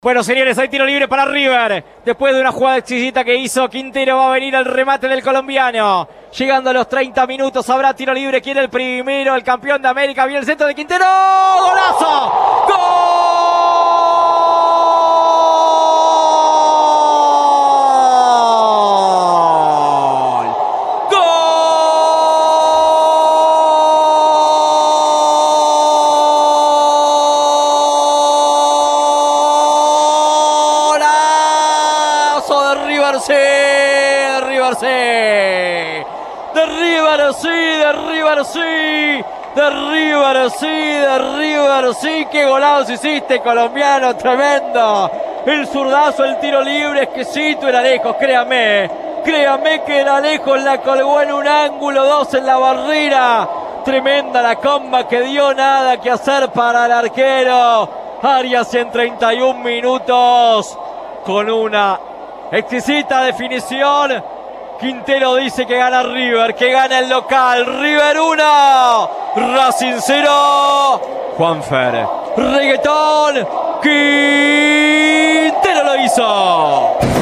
Bueno, señores, hay tiro libre para River. Después de una jugada exquisita que hizo Quintero, va a venir el remate del colombiano. Llegando a los 30 minutos, habrá tiro libre. ¿Quién es el primero? El campeón de América. Viene el centro de Quintero. ¡Golazo! ¡Gol! Sí, de River sí, de River sí, de River sí, de River sí, de River sí, qué golazo hiciste, colombiano, tremendo, el zurdazo, el tiro libre, exquisito, era lejos, créame que era lejos, la colgó en un ángulo, dos en la barrera, tremenda la comba que dio, nada que hacer para el arquero, Arias en 31 minutos, con una exquisita definición. Quintero dice que gana River, que gana el local. River 1, Racing 0. Juanfer, reggaetón, Quintero lo hizo.